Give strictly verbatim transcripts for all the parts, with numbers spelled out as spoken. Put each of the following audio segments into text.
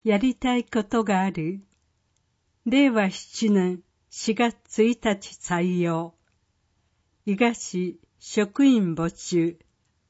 やりたいことがある。れいわしちねんしがつついたち採用。伊賀市職員募集。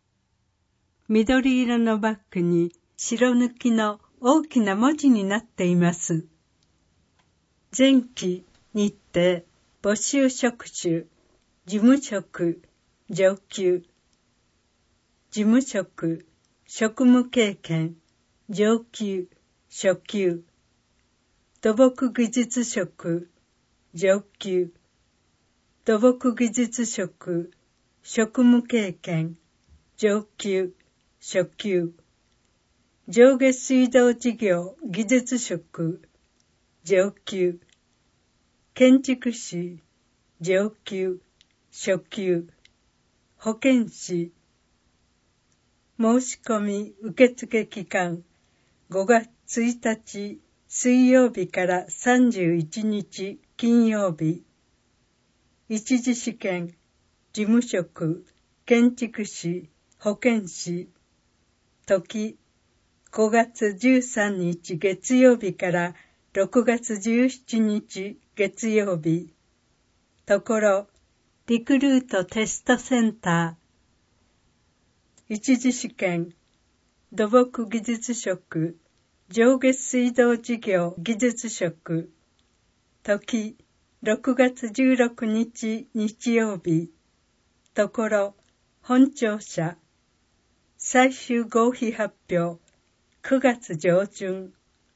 緑色のバッグに白抜きの大きな文字になっています。前期日程募集職種事務職上級。事務職職務経験上級初級。土木技術職上級。土木技術職職務経験上級初級。上下水道事業技術職上級。建築士上級初級。保健師。申し込み受付期間ごがつついたち水曜日からさんじゅういちにち金曜日。一次試験事務職建築士保健師。時ごがつじゅうさんにち月曜日からろくがつじゅうしちにち月曜日。ところリクルートテストセンター。一次試験土木技術職上下水道事業技術職。時ろくがつじゅうろくにち日曜日。ところ本庁舎。最終合否発表くがつ上旬。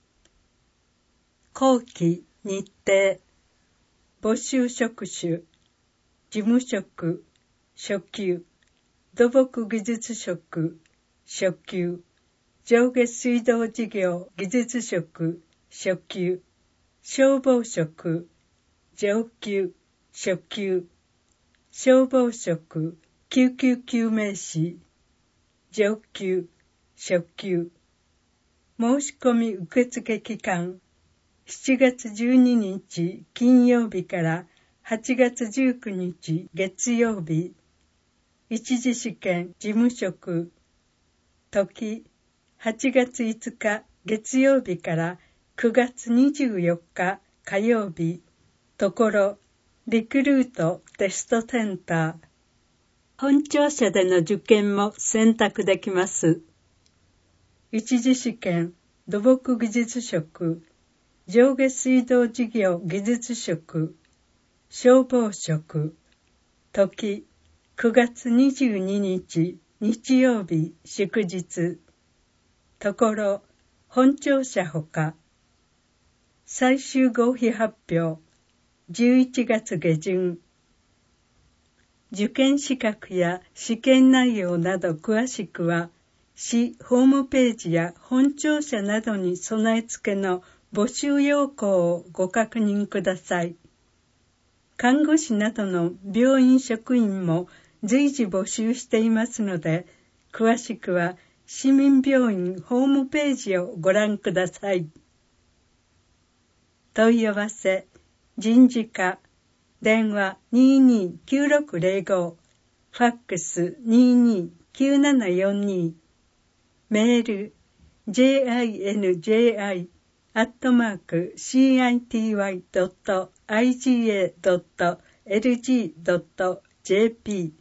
後期日程募集職種事務職初級。土木技術職初級。上下水道事業技術職初級。消防職上級初級。消防職救急救命士上級初級。申し込み受付期間しちがつじゅうににち金曜日からはちがつじゅうくにち月曜日。一次試験事務職。時はちがついつか月曜日からくがつにじゅうよっか火曜日。ところリクルートテストセンター。本庁舎での受験も選択できます。一次試験土木技術職上下水道事業技術職消防職。時くがつにじゅうににち日曜日祝日。ところ本庁舎ほか。最終合否発表じゅういちがつげじゅん。受験資格や試験内容など詳しくは市ホームページや本庁舎などに備え付けの募集要項をご確認ください。看護師などの病院職員も随時募集していますので、詳しくは市民病院ホームページをご覧ください。問い合わせ、人事課、電話 にーにーきゅうろくぜろご、ファックス にーにーきゅうななよんにー、メール ジェイアイエヌジェイアイ アットマーク シーアイティーワイ ドット アイジーエー ドット エルジー ドット ジェーピ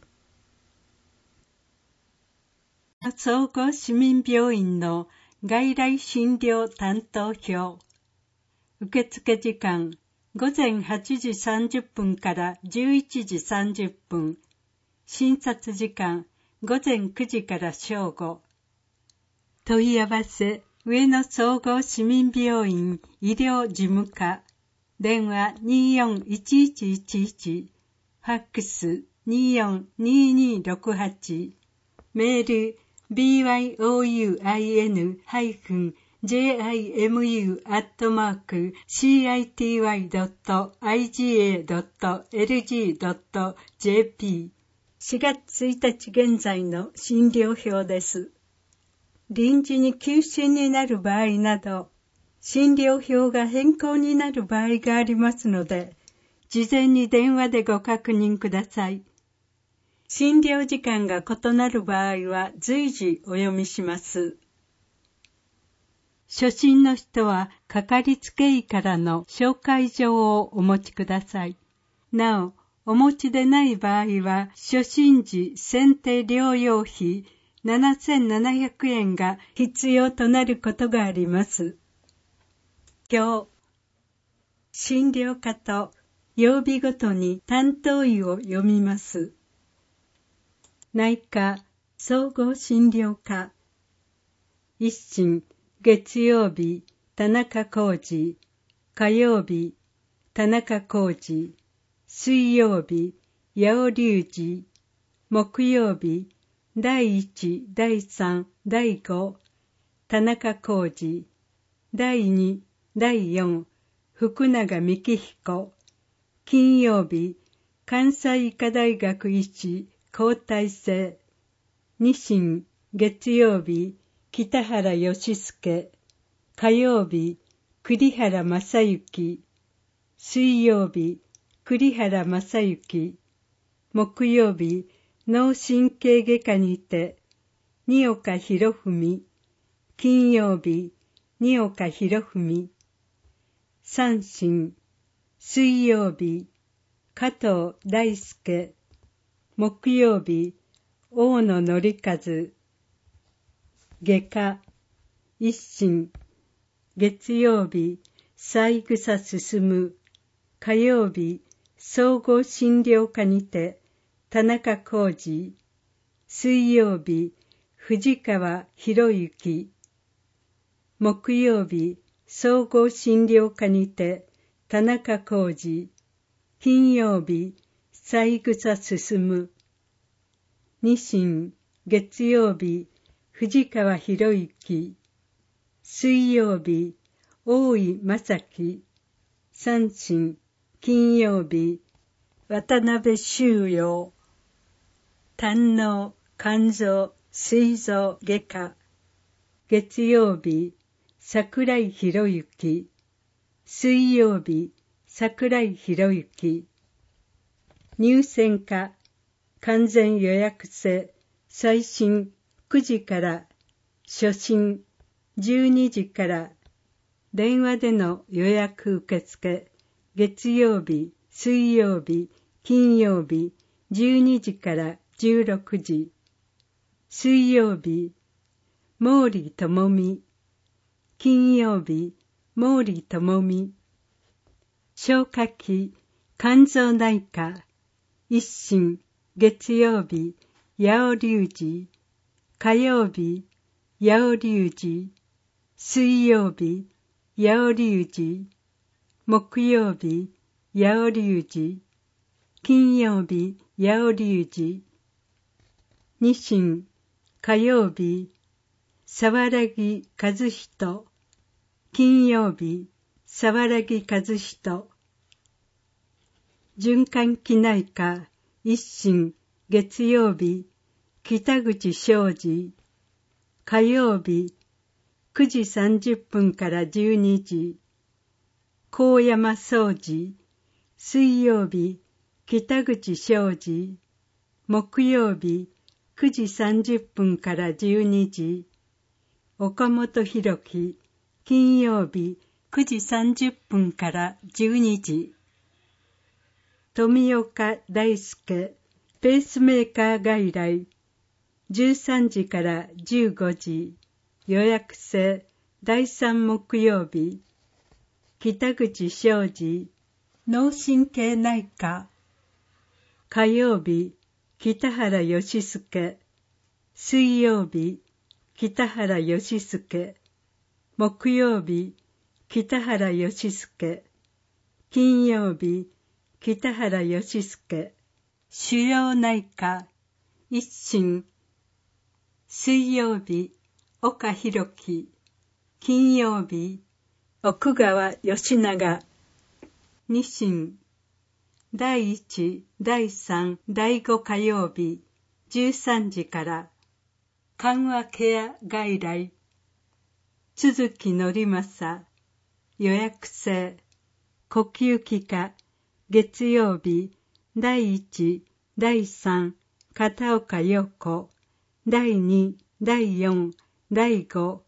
ー。総合市民病院の外来診療担当表。受付時間ごぜんはちじさんじゅっぷんからじゅういちじさんじゅっぷん。診察時間ごぜんくじから正午。問い合わせ上野総合市民病院医療事務課。電話 にーよんいちいちいちいち、ファックス にーよんにーにーろくはち、メール ビーワイオーユーアイエヌ ジェイアイエムユー アットマーク シーアイティーワイ ドット アイジーエー ドット エルジー ドット ジェーピー。しがつついたち現在の診療表です。臨時に休診になる場合など、診療表が変更になる場合がありますので、事前に電話でご確認ください。診療時間が異なる場合は随時お読みします。 初診の人はかかりつけ医からの紹介状をお持ちください。なお、お持ちでない場合は、初診時選定療養費ななせんななひゃくえんが必要となることがあります。今日、診療科と曜日ごとに担当医を読みます。内科総合診療科。一診、月曜日、田中浩二。火曜日、田中浩二。水曜日、八尾隆二。木曜日、第一、第三、第五、田中浩二。第二、第四、福永幹彦。金曜日、関西医科大学医師交代制。二診、月曜日、北原義介。火曜日、栗原正幸。水曜日、栗原正幸。木曜日、脳神経外科にて、二岡博文。金曜日、二岡博文。三診、水曜日、加藤大輔。木曜日、大野則和。外科、一診、月曜日、三枝進。火曜日、総合診療科にて、田中浩二。水曜日、藤川博之。木曜日、総合診療科にて、田中浩二。金曜日、三枝進。二診、月曜日、藤川博之。水曜日、大井正樹。三診、金曜日、渡辺修陽。胆の肝臓膵臓外科。月曜日、桜井博之。水曜日、桜井博之。入選科、完全予約制、最新くじから初診じゅうにじから電話での予約受付。月曜日、水曜日、金曜日じゅうにじからじゅうろくじ。水曜日、毛利智美。金曜日、毛利智美。消化器、肝臓内科。一診、月曜日、八尾隆二。火曜日、八尾隆二。水曜日、八尾隆二。木曜日、八尾隆二。金曜日、八尾隆二。二診、火曜日、沢良木和人。金曜日、沢良木和人。循環器内科、一診、月曜日、北口昌司。火曜日、くじさんじゅっぷんからじゅうにじ。高山総司。水曜日、北口昌司。木曜日、くじさんじゅっぷんからじゅうにじ。岡本博樹。金曜日、くじさんじゅっぷんからじゅうにじ。富岡大輔。ペースメーカー外来。じゅうさんじからじゅうごじ。予約制。だいさん木曜日。北口昌司。脳神経内科。火曜日、北原義介。水曜日、北原義介。木曜日、北原義介。金曜日、北原義介。腫瘍内科。一診。水曜日、岡弘樹。金曜日、奥川義長。二診。第一、第三、第五火曜日、じゅうさんじから。緩和ケア外来。都築則正。予約制。呼吸器科。月曜日、第一、第三、片岡陽子。第二、第四、第五、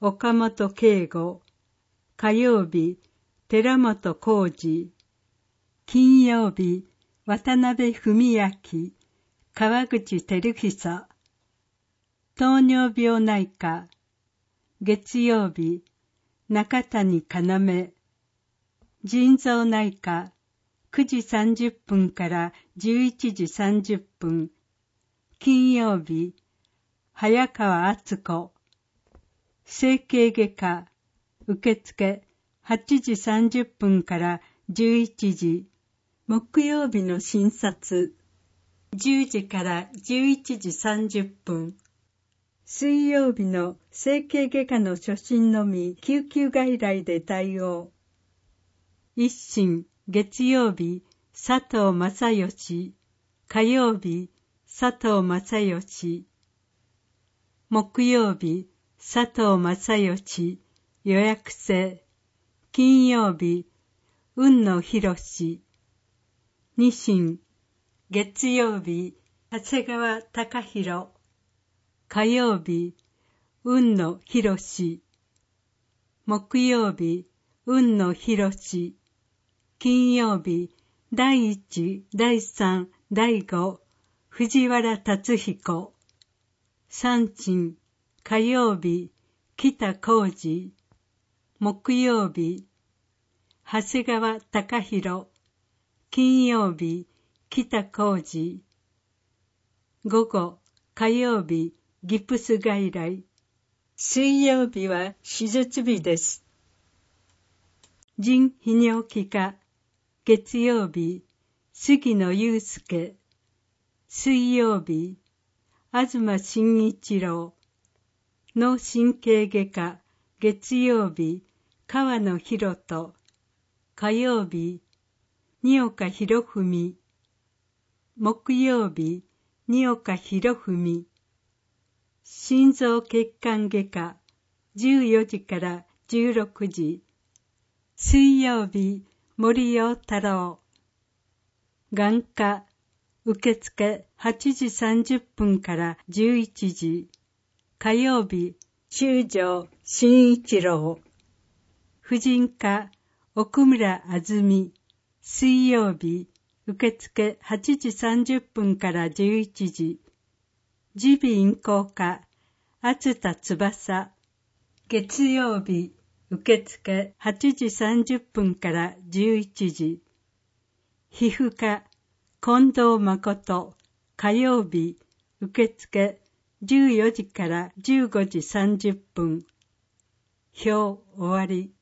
岡本圭吾。火曜日、寺本浩二。金曜日、渡辺文明、川口照久。糖尿病内科。月曜日、中谷要。腎臓内科、くじさんじゅっぷんからじゅういちじさんじゅっぷん。金曜日、早川敦子。整形外科、受付はちじさんじゅっぷんからじゅういちじ。木曜日の診察、じゅうじからじゅういちじさんじゅっぷん。水曜日の整形外科の初診のみ救急外来で対応。一診、月曜日、佐藤正義。火曜日、佐藤正義。木曜日、佐藤正義。予約制。金曜日、雲野博士。二診、月曜日、長谷川貴弘。火曜日、雲野博士。木曜日、雲野博士。金曜日、だいいち、だいさん、だいご、藤原達彦。三診、火曜日、北浩二。木曜日、長谷川貴弘。金曜日、北浩二。午後、火曜日、ギプス外来。水曜日は手術日です。腎泌尿器科。月曜日、杉野祐介。水曜日、東真一郎。脳神経外科。月曜日、川野博人。火曜日、二岡博文。木曜日、二岡博文。心臓血管外科、じゅうよじからじゅうろくじ。水曜日、森陽太郎。眼科、受付はちじさんじゅっぷんからじゅういちじ。火曜日、中条慎一郎。婦人科、奥村あずみ。水曜日、受付はちじさんじゅっぷんからじゅういちじ。耳鼻咽喉科、厚田翼。月曜日、受付はちじさんじゅっぷんからじゅういちじ。皮膚科、近藤誠。火曜日、受付じゅうよじからじゅうごじさんじゅっぷん。表終わり。